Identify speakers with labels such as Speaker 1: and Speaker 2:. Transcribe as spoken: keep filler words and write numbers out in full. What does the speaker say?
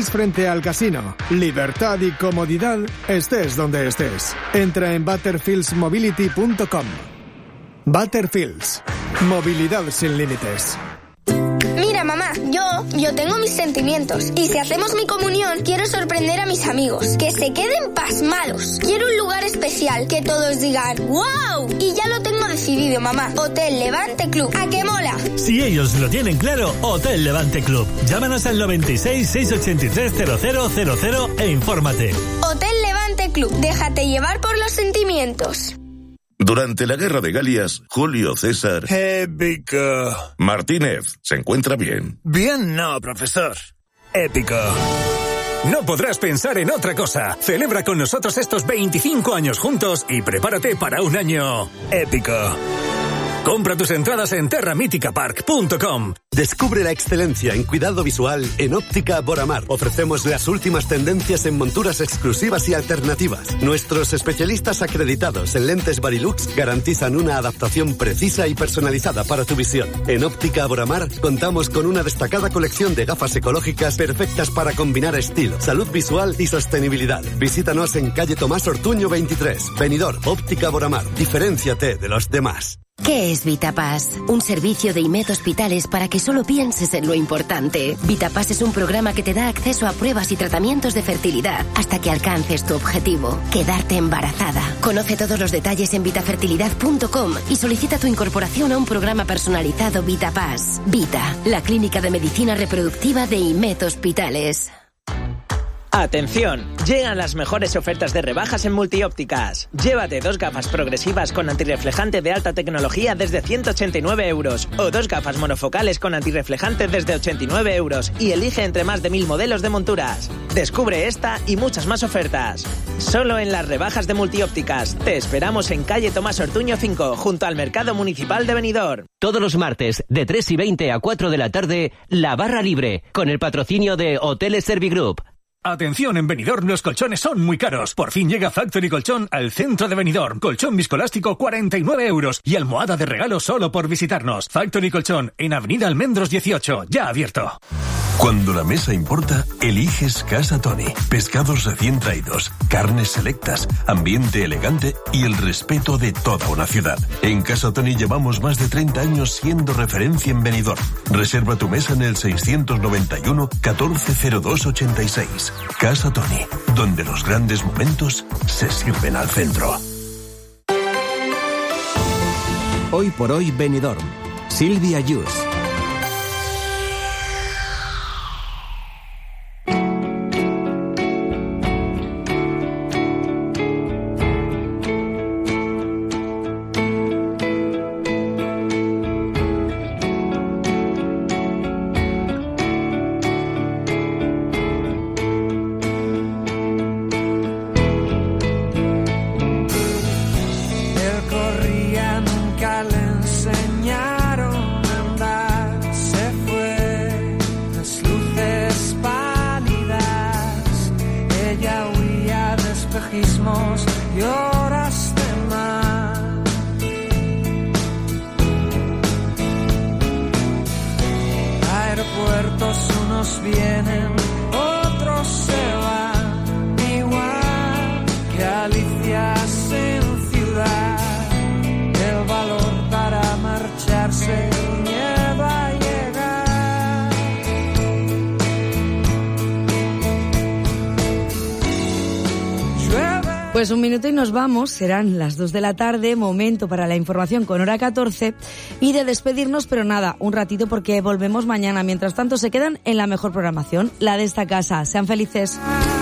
Speaker 1: Hills frente al casino. Libertad y comodidad, estés donde estés. Entra en butterfields mobility punto com. Butterfields. Movilidad sin límites.
Speaker 2: Mira, mamá, yo, yo tengo mis sentimientos. Y si hacemos mi comunión, quiero sorprender a mis amigos. Que se queden pasmados. Quiero un lugar especial, que todos digan ¡wow! Y ya lo tengo decidido, mamá. Hotel Levante Club. ¿A qué mola?
Speaker 3: Si ellos lo tienen claro, Hotel Levante Club. Llámanos al noventa y seis, seiscientos ochenta y tres, cero cero cero cero e infórmate.
Speaker 2: Hotel Levante Club. Déjate llevar por los sentimientos.
Speaker 4: Durante la Guerra de Galias, Julio César...
Speaker 5: Épico.
Speaker 4: Martínez, ¿se encuentra bien?
Speaker 5: Bien no, profesor. Épico.
Speaker 6: No podrás pensar en otra cosa. Celebra con nosotros estos veinticinco años juntos y prepárate para un año épico. Compra tus entradas en terra mítica park punto com.
Speaker 7: Descubre la excelencia en cuidado visual en Óptica Boramar. Ofrecemos las últimas tendencias en monturas exclusivas y alternativas. Nuestros especialistas acreditados en lentes Varilux garantizan una adaptación precisa y personalizada para tu visión. En Óptica Boramar contamos con una destacada colección de gafas ecológicas perfectas para combinar estilo, salud visual y sostenibilidad. Visítanos en calle Tomás Ortuño veintitrés. Benidorm, Óptica Boramar. Diferénciate de los demás.
Speaker 8: ¿Qué es VitaPass? Un servicio de I M E D Hospitales para que solo pienses en lo importante. VitaPass es un programa que te da acceso a pruebas y tratamientos de fertilidad hasta que alcances tu objetivo, quedarte embarazada. Conoce todos los detalles en vitafertilidad punto com y solicita tu incorporación a un programa personalizado VitaPass. Vita, la clínica de medicina reproductiva de I M E D Hospitales.
Speaker 9: ¡Atención! Llegan las mejores ofertas de rebajas en Multiópticas. Llévate dos gafas progresivas con antirreflejante de alta tecnología desde ciento ochenta y nueve euros o dos gafas monofocales con antirreflejante desde ochenta y nueve euros y elige entre más de mil modelos de monturas. Descubre esta y muchas más ofertas. Solo en las rebajas de Multiópticas. Te esperamos en calle Tomás Ortuño cinco, junto al Mercado Municipal de Benidorm.
Speaker 10: Todos los martes, de tres y veinte a cuatro de la tarde, La Barra Libre, con el patrocinio de Hoteles Servigroup.
Speaker 6: Atención, en Benidorm los colchones son muy caros. Por fin llega Factory Colchón al centro de Benidorm. Colchón viscoelástico cuarenta y nueve euros y almohada de regalo solo por visitarnos. Factory Colchón en Avenida Almendros dieciocho, ya abierto.
Speaker 11: Cuando la mesa importa, eliges Casa Tony. Pescados recién traídos, carnes selectas, ambiente elegante y el respeto de toda una ciudad. En Casa Tony llevamos más de treinta años siendo referencia en Benidorm. Reserva tu mesa en el seiscientos noventa y uno, catorce cero dos ochenta y seis. Casa Tony, donde los grandes momentos se sirven al centro.
Speaker 12: Hoy por hoy Benidorm. Silvia Yus.
Speaker 13: Pues un minuto y nos vamos, serán las dos de la tarde, momento para la información con hora catorce y de despedirnos, pero nada, un ratito porque volvemos mañana. Mientras tanto se quedan en la mejor programación, la de esta casa. Sean felices.